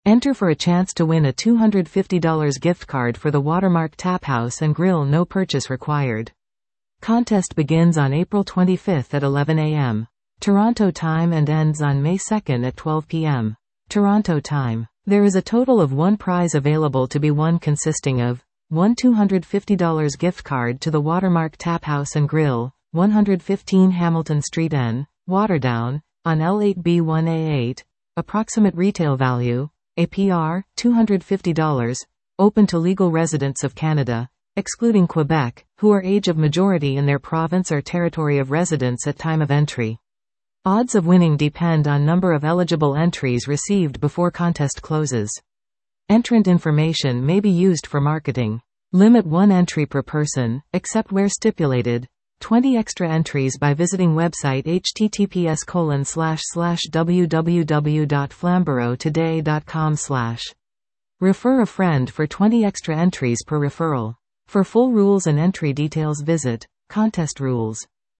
Enter for a chance to win a $250 gift card for the Watermark Tap House and Grill. No purchase required. Contest begins on April 25 at 11 a.m. Toronto time and ends on May 2 at 12 p.m. Toronto time. There is a total of one prize available to be won, consisting of one $250 gift card to the Watermark Tap House and Grill, 115 Hamilton Street N, Waterdown, on L8B1A8. Approximate retail value, APR, $250, open to legal residents of Canada, excluding Quebec, who are age of majority in their province or territory of residence at time of entry. Odds of winning depend on number of eligible entries received before contest closes. Entrant information may be used for marketing. Limit 1 entry per person, except where stipulated. 20 extra entries by visiting website https://www.flamboroughtoday.com/. Refer a friend for 20 extra entries per referral. For full rules and entry details visit Contest Rules.